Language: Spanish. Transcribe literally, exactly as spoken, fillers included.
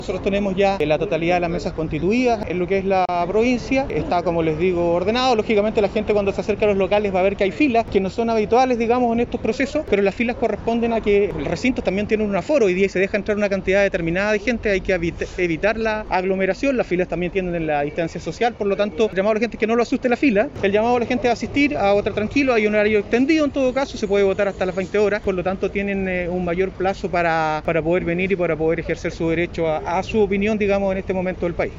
Nosotros tenemos ya la totalidad de las mesas constituidas en lo que es la provincia. Está, como les digo, ordenado. Lógicamente la gente cuando se acerca a los locales va a ver que hay filas que no son habituales, digamos, en estos procesos, pero las filas corresponden a que el recinto también tiene un aforo. Hoy día se deja entrar una cantidad determinada de gente, hay que evitar la aglomeración. Las filas también tienen la distancia social, por lo tanto, el llamado a la gente es que no lo asuste la fila. El llamado a la gente a asistir, a votar tranquilo. Hay un horario extendido en todo caso, se puede votar hasta las veinte horas, por lo tanto tienen eh, un mayor plazo para, para poder venir y para poder ejercer su derecho a, a su opinión, digamos, en este momento del país.